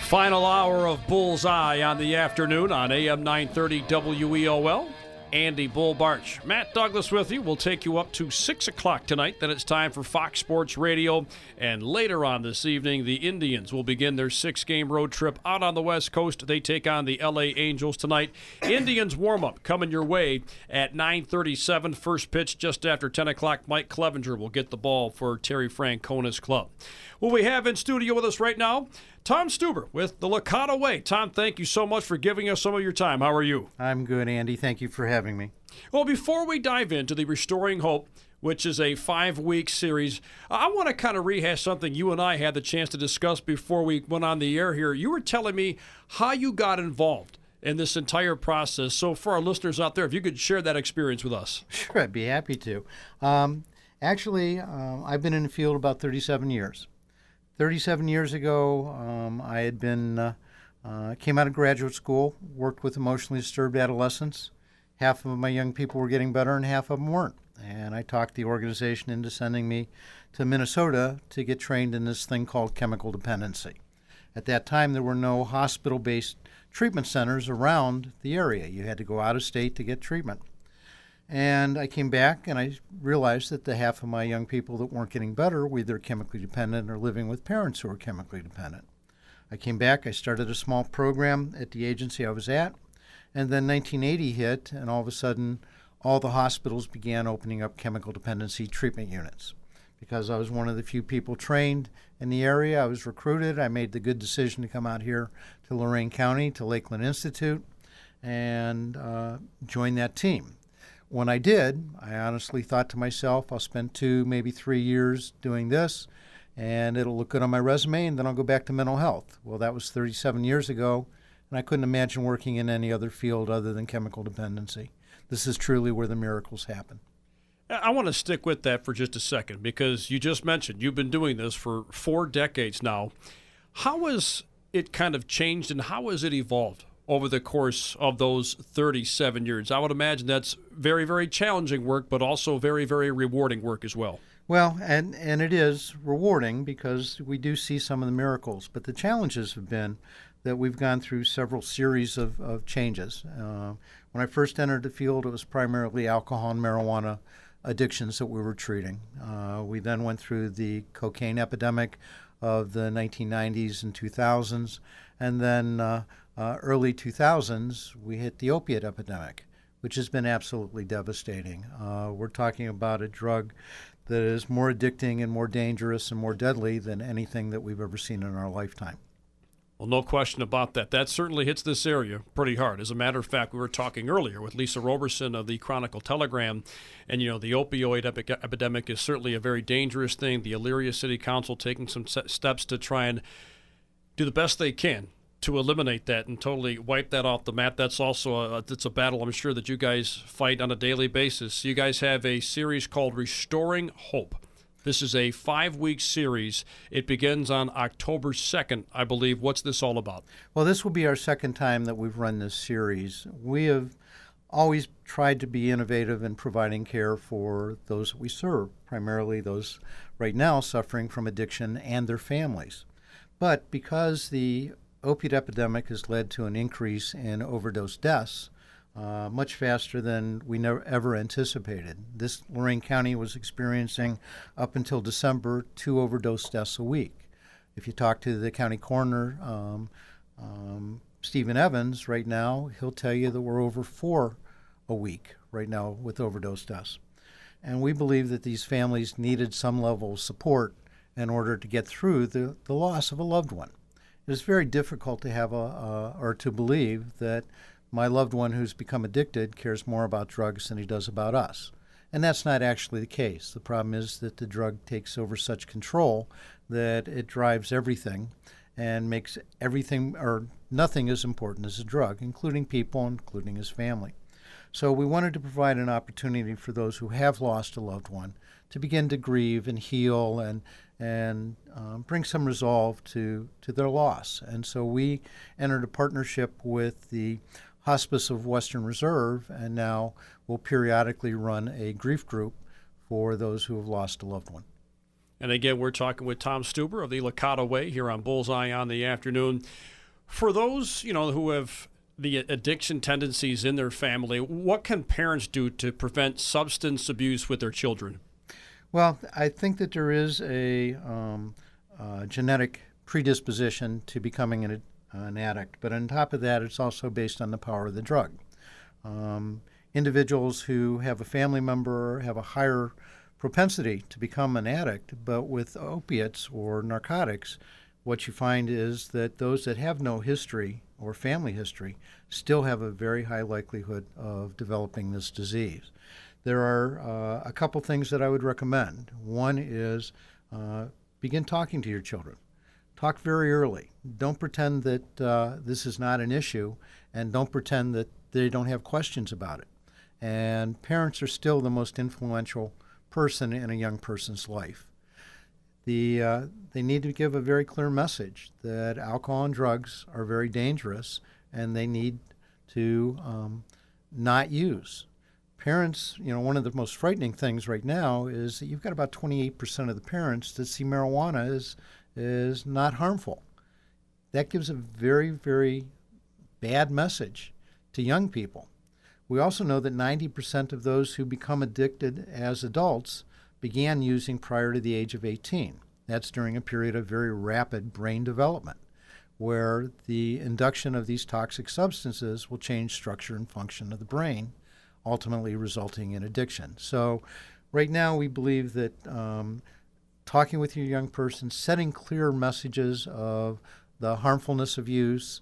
Final hour of Bullseye on the afternoon on AM 930 WEOL. Andy Bull Barch. Matt Douglas with you. We'll take you up to 6 o'clock tonight. Then it's time for Fox Sports Radio. And later on this evening, the Indians will begin their 6-game road trip out on the West Coast. They take on the LA Angels tonight. Indians warm-up coming your way at 9:37. First pitch just after 10 o'clock. Mike Clevenger will get the ball for Terry Francona's club. Well, we have in studio with us right now Tom Stuber with the Licata Way. Tom, thank you so much for giving us some of your time. How are you? I'm good, Andy. Thank you for having me. Well, before we dive into the Restoring Hope, which is a 5-week series, I want to kind of rehash something you and I had the chance to discuss before we went on the air here. You were telling me how you got involved in this entire process. So for our listeners out there, if you could share that experience with us. Sure, I'd be happy to. Actually, I've been in the field about 37 years. 37 years ago, I had been came out of graduate school, worked with emotionally disturbed adolescents. Half of my young people were getting better and half of them weren't. And I talked the organization into sending me to Minnesota to get trained in this thing called chemical dependency. At that time, there were no hospital-based treatment centers around the area. You had to go out of state to get treatment. And I came back and I realized that the half of my young people that weren't getting better were either chemically dependent or living with parents who were chemically dependent. I came back, I started a small program at the agency I was at, and then 1980 hit, and all of a sudden all the hospitals began opening up chemical dependency treatment units. Because I was one of the few people trained in the area, I was recruited. I made the good decision to come out here to Lorain County, to Lakeland Institute, and join that team. When I did, I honestly thought to myself, I'll spend 2, maybe 3 years doing this, and it'll look good on my resume, and then I'll go back to mental health. Well, that was 37 years ago, and I couldn't imagine working in any other field other than chemical dependency. This is truly where the miracles happen. I want to stick with that for just a second because you just mentioned you've been doing this for 4 decades now. How has it kind of changed and how has it evolved over the course of those 37 years? I would imagine that's very, very challenging work, but also very, very rewarding work as well. Well, and it is rewarding because we do see some of the miracles, but the challenges have been that we've gone through several series of changes. When I first entered the field, it was primarily alcohol and marijuana addictions that we were treating. We then went through the cocaine epidemic of the 1990s and 2000s, and then early 2000s, we hit the opiate epidemic, which has been absolutely devastating. We're talking about a drug that is more addicting and more dangerous and more deadly than anything that we've ever seen in our lifetime. Well, no question about that. That certainly hits this area pretty hard. As a matter of fact, we were talking earlier with Lisa Roberson of the Chronicle Telegram, and, you know, the opioid epidemic is certainly a very dangerous thing. The Elyria City Council taking some steps to try and do the best they can to eliminate that and totally wipe that off the map. That's also it's a battle I'm sure that you guys fight on a daily basis. You guys have a series called Restoring Hope. This is a 5-week series. It begins on October 2nd, I believe. What's this all about? Well, this will be our second time that we've run this series. We have always tried to be innovative in providing care for those that we serve, primarily those right now suffering from addiction and their families. But because the opiate epidemic has led to an increase in overdose deaths, much faster than we ever anticipated. This Lorain County was experiencing, up until December, 2 overdose deaths a week. If you talk to the county coroner, Stephen Evans, right now, he'll tell you that we're over 4 a week right now with overdose deaths. And we believe that these families needed some level of support in order to get through the loss of a loved one. It is very difficult to have or to believe that my loved one who's become addicted cares more about drugs than he does about us. And that's not actually the case. The problem is that the drug takes over such control that it drives everything and makes everything or nothing as important as a drug, including people, including his family. So we wanted to provide an opportunity for those who have lost a loved one to begin to grieve and heal and bring some resolve to their loss. And so we entered a partnership with the Hospice of Western Reserve, and now we'll periodically run a grief group for those who have lost a loved one. And again, we're talking with Tom Stuber of the Licata Way here on Bullseye on the Afternoon. For those, who have the addiction tendencies in their family, what can parents do to prevent substance abuse with their children? Well, I think that there is a genetic predisposition to becoming an addict, but on top of that, it's also based on the power of the drug. Individuals who have a family member have a higher propensity to become an addict, but with opiates or narcotics, what you find is that those that have no history or family history still have a very high likelihood of developing this disease. There are a couple things that I would recommend. One is begin talking to your children. Talk very early. Don't pretend that this is not an issue, and don't pretend that they don't have questions about it. And parents are still the most influential person in a young person's life. They need to give a very clear message that alcohol and drugs are very dangerous, and they need to not use. Parents, one of the most frightening things right now is that you've got about 28% of the parents that see marijuana is not harmful. That gives a very, very bad message to young people. We also know that 90% of those who become addicted as adults began using prior to the age of 18. That's during a period of very rapid brain development, where the induction of these toxic substances will change structure and function of the brain, ultimately resulting in addiction. So right now we believe that talking with your young person, setting clear messages of the harmfulness of use,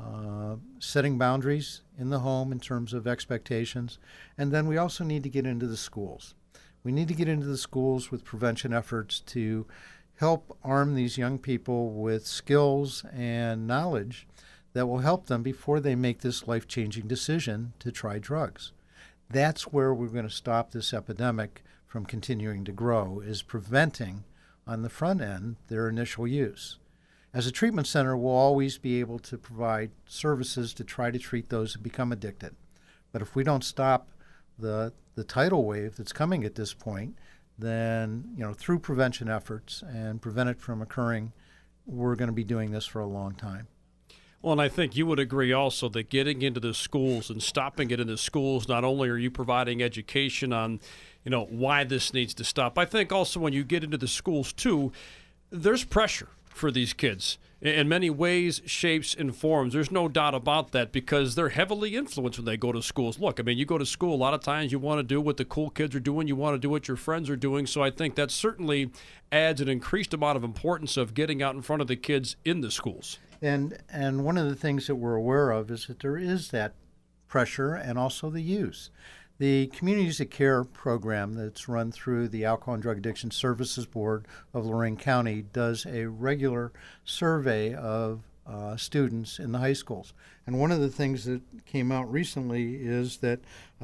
setting boundaries in the home in terms of expectations, and then we also need to get into the schools. We need to get into the schools with prevention efforts to help arm these young people with skills and knowledge that will help them before they make this life-changing decision to try drugs. That's where we're going to stop this epidemic from continuing to grow, is preventing on the front end their initial use. As a treatment center, we'll always be able to provide services to try to treat those who become addicted. But if we don't stop the tidal wave that's coming at this point, then through prevention efforts and prevent it from occurring, we're going to be doing this for a long time. Well, and I think you would agree also that getting into the schools and stopping it in the schools, not only are you providing education on, why this needs to stop, I think also when you get into the schools too, there's pressure for these kids in many ways, shapes, and forms. There's no doubt about that, because they're heavily influenced when they go to schools. Look, you go to school, a lot of times you want to do what the cool kids are doing. You want to do what your friends are doing. So I think that certainly adds an increased amount of importance of getting out in front of the kids in the schools. And one of the things that we're aware of is that there is that pressure and also the use. The Communities of Care program that's run through the Alcohol and Drug Addiction Services Board of Lorraine County does a regular survey of students in the high schools. And one of the things that came out recently is that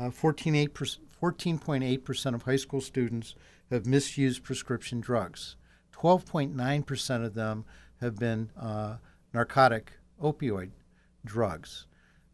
14.8% of high school students have misused prescription drugs. 12.9% of them have been narcotic opioid drugs.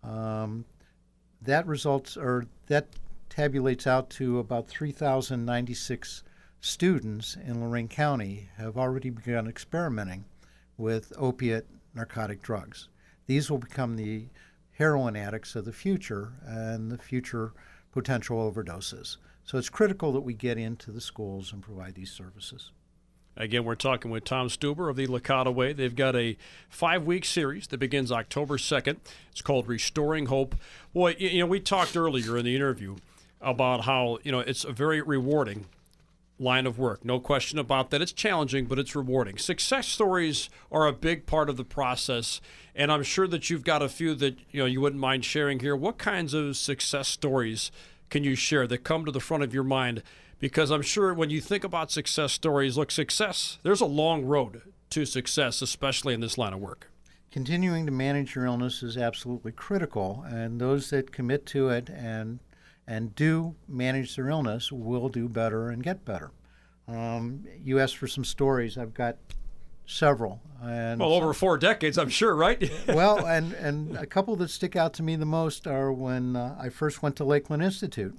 That tabulates out to about 3,096 students in Lorraine County have already begun experimenting with opiate narcotic drugs. These will become the heroin addicts of the future and the future potential overdoses. So it's critical that we get into the schools and provide these services. Again, we're talking with Tom Stuber of the Licata Way. They've got a 5-week series that begins October 2nd. It's called Restoring Hope. Boy, we talked earlier in the interview about how, it's a very rewarding line of work. No question about that. It's challenging, but it's rewarding. Success stories are a big part of the process, and I'm sure that you've got a few that, you wouldn't mind sharing here. What kinds of success stories can you share that come to the front of your mind? Because I'm sure when you think about success stories, look, success, there's a long road to success, especially in this line of work. Continuing to manage your illness is absolutely critical, and those that commit to it and do manage their illness will do better and get better. You asked for some stories. I've got several. And over 4 decades, I'm sure, right? Well, and a couple that stick out to me the most are when I first went to Lakeland Institute.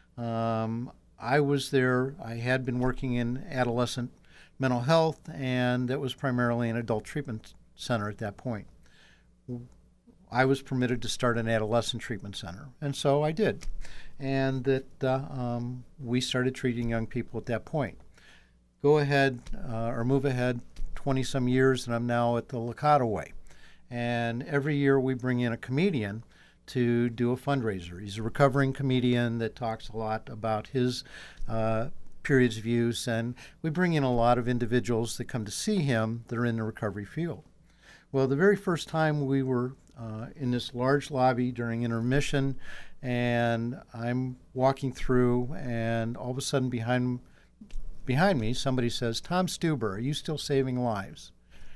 I was there. I had been working in adolescent mental health, and that was primarily an adult treatment center at that point. I was permitted to start an adolescent treatment center, and so I did. And that we started treating young people at that point. Go ahead or move ahead 20-some years, and I'm now at the Licata Way. And every year we bring in a comedian to do a fundraiser. He's a recovering comedian that talks a lot about his periods of use, and we bring in a lot of individuals that come to see him that are in the recovery field. Well, the very first time we were in this large lobby during intermission, and I'm walking through, and all of a sudden behind me somebody says, "Tom Stuber, are you still saving lives?"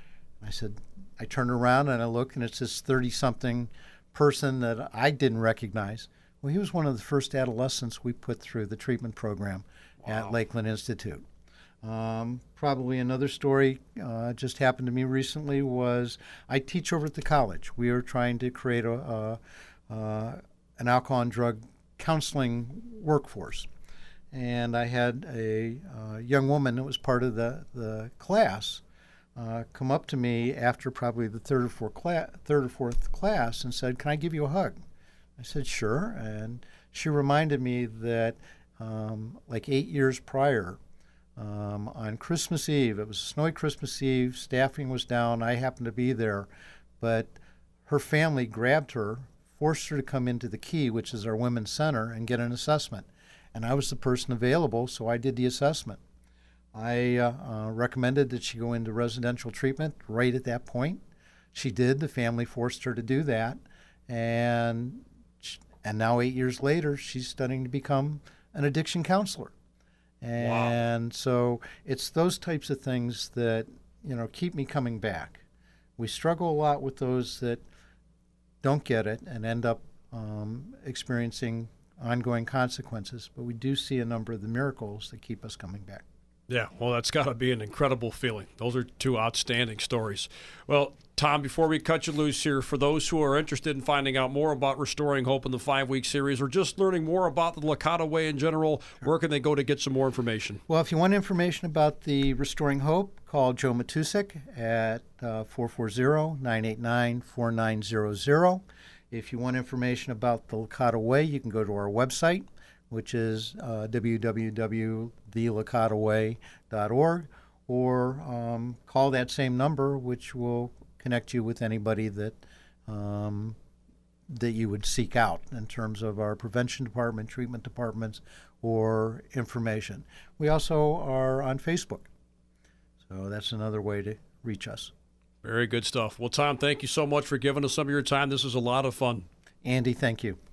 I turned around and I look, and it's this 30-something person that I didn't recognize. Well, he was one of the first adolescents we put through the treatment program at Lakeland Institute. Probably another story just happened to me recently was I teach over at the college. We are trying to create an alcohol and drug counseling workforce. And I had a young woman that was part of the class come up to me after probably the third or fourth class and said, "Can I give you a hug?" I said, "Sure." And she reminded me that like 8 years prior, on Christmas Eve, it was a snowy Christmas Eve, staffing was down, I happened to be there, but her family grabbed her, forced her to come into the Key, which is our women's center, and get an assessment. And I was the person available, so I did the assessment. I recommended that she go into residential treatment right at that point. She did. The family forced her to do that. And now 8 years later, she's studying to become an addiction counselor. And so it's those types of things that, keep me coming back. We struggle a lot with those that don't get it and end up experiencing ongoing consequences, but we do see a number of the miracles that keep us coming back. Yeah, well, that's got to be an incredible feeling. Those are two outstanding stories. Well, Tom, before we cut you loose here, for those who are interested in finding out more about Restoring Hope in the 5-week series or just learning more about the Licata Way in general, where can they go to get some more information? Well, if you want information about the Restoring Hope, call Joe Matusik at 440-989-4900. If you want information about the Licata Way, you can go to our website, which is www.thelicataway.org, or call that same number, which will connect you with anybody that you would seek out in terms of our prevention department, treatment departments, or information. We also are on Facebook, so that's another way to reach us. Very good stuff. Well, Tom, thank you so much for giving us some of your time. This is a lot of fun. Andy, thank you.